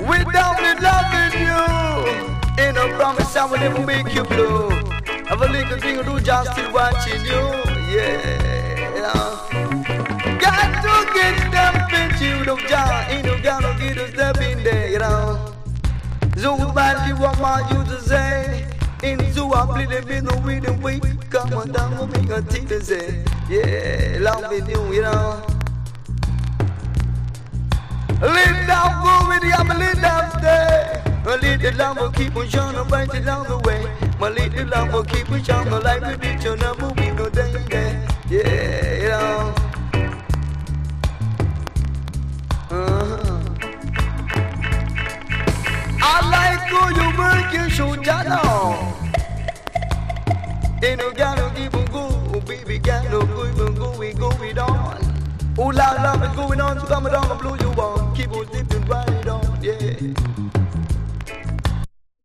Without me loving you, ain't no promise I will never make you blue. Have a little thing to do, just still watching you. Yeah, you know. Got to get them pinch you, no job, ain't no gonna get us step in there, you know. So bad you want my you to say. In so I play the bit no way the way. Come on down with me, a teacher say. Yeah, love with you know. Let down go with the other let down stay. My little love will keep on shining right along the way. My little love will keep on shining like we did your number we no day there. Yeah, you know. I like how you work your show down. Ain't no gonna give a go, baby, got no good, but going on. Oh, la, love is going on, so come down.